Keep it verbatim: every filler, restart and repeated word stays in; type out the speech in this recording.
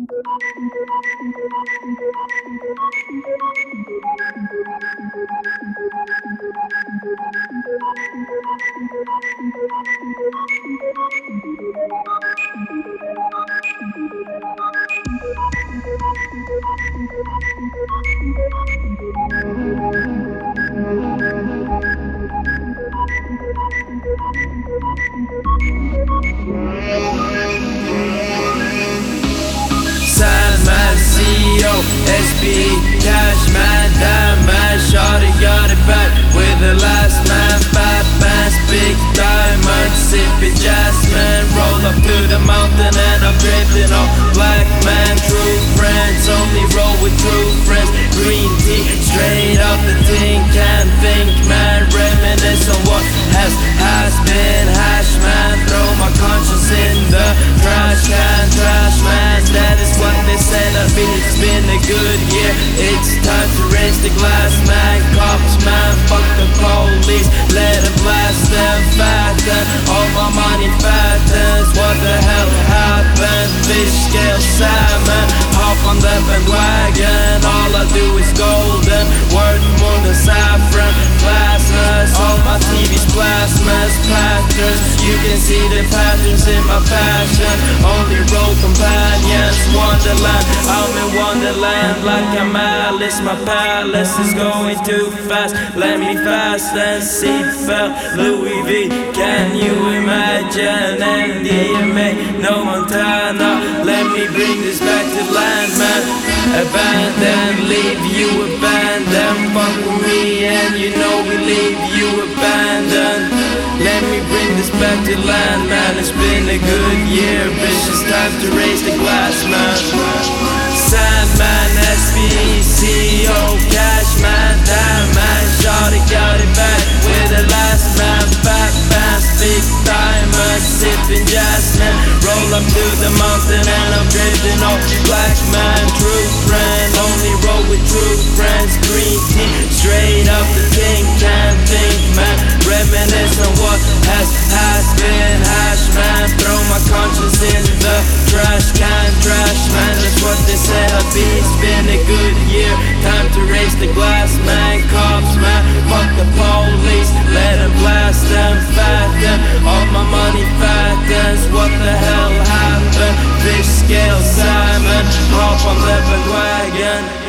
Sandman, C E O, S B E, Cashman, damn man, shawty got it bad with the last man, fat bands, big diamonds, sipping jasmine, roll up to the mountain and I'm drifting off. Black man, true friends, only roll with true friends. Green tea, straight up the thing, can't think man, reminisce on what has, has been. Hash man, throw my conscience in the trash can, trash man, that is what they said I'd be. It's been a good year, it's time to raise the glass man. Cops man, fuck the police, let them blast them, fatten all my money fattens. What the hell happened? Fish scale salmon, hop on the bandwagon, all I do is golden, worth more than saffron. Plasmas, all my T V's plasmas, patterns, you can see the patterns in my passion. Only road companions, Wonderland, I'm in Wonderland like I'm Alice. My palace is going too fast, let me fast and seatbelt. Louis V, can you imagine? M D M A, no Montana, let me bring this back to land man. Abandon, leave you abandoned, fuck with me and you know we leave you abandoned. Let me bring this back to land man, it's been a good year, bitch, it's time to raise the glass man. Sandman, S B E, C E O, Cashman, damn man, shawty got it back with the last man. Fat bands, big diamonds, sipping jasmine, roll up to the mountain and I'm drifting off. Black man, true friend, only roll with true friends. Green tea, straight up the thing, can't think man, reminisce on what has, has been. Hash man, throw my conscience in the trash can, trash man, that's what they said I'd be. It's been a good year, time to raise the glass man. Cops man, fuck the police, let them blast them, fatten all my money fattens. What the hell happened? Fish scale salmon, hop on the bandwagon.